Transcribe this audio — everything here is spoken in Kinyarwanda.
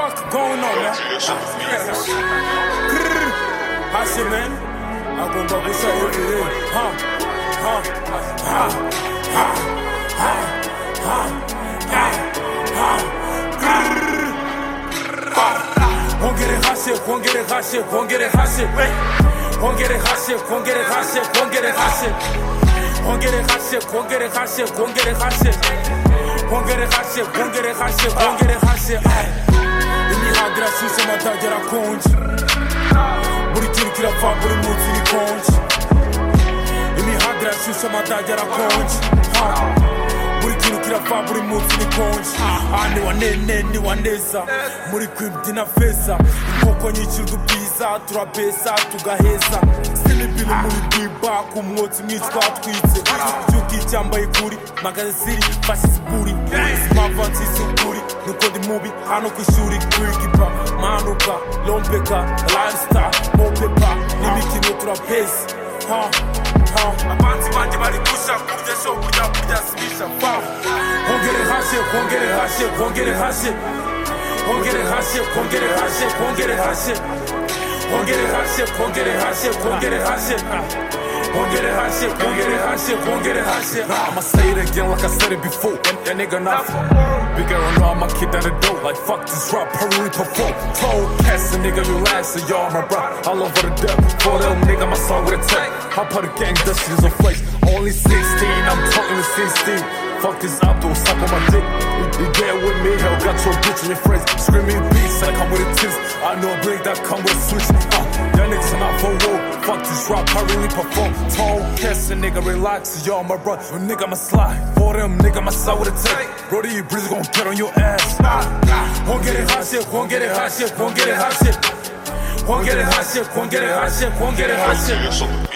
fuck going on, man? Hot shit, man. I'm gonna go with you every day. Won't get it hot shit, won't get it hot shit, won't get it hot shit. Won't get it hot shit, won't get it hot shit, won't get it hot shit. Won't get it hot shit, won't get it hot shit, won't get it hot shit. Won't get it hot shit, won't get it hot shit, won't get it hot shit. Imihanda irashushe amatage arakonje. Buri kintu kirapfa buri munsi ni konje. Imihanda irashushe amatage arakonje. Buri kintu kirapfa buri munsi ni konje. Ni wanene ni waneza muri kwimbyina feza. Inkoko nyinshi udubwiza turabesa tugaheza. Silibini muri diba ku mwotsi mwinshi twatwitse. Byuki cyambaye kuri magazine fashion buri. Mavansi sukuri nuko ndi mubi hano kwishuri kwigipa manuka lompeka lifestyle mopepa n'imikino turapesa abanzi banje bari kusha kurya show kurya simisha hongere hashe hongere hashe hongere hashe hongere hashe hongere hashe hongere hashe hongere hashe hongere hashe hongere hashe hongere hashe hongere hashe hongere hashe. I'ma say it again like I said it before. That nigga not big arrow, know I'ma kick down the door. Like fuck this rap, hurry perform. Told cast a nigga you last, so y'all my bro. All over the depth. For them nigga my song with a tech. I put a gang dust in your face. Only 16, I'm talking to 16. Fuck this Abdul, suck on my dick. You get with me, hell got your bitch and your friends screaming beats like I'm with a tips. I know a break that come with a switch. Y'all niggas are not for war. Fuck this rap, I really perform. Tall cast a nigga relax, y'all my bro. A nigga I'ma slide. For them nigga my side with a tech. Brody, you breeze gon' get on your ass. Won't get it hot shit, won't get it hot shit, won't get it hot shit. Won't get it hot shit, won't get it hot shit, won't get it hot shit.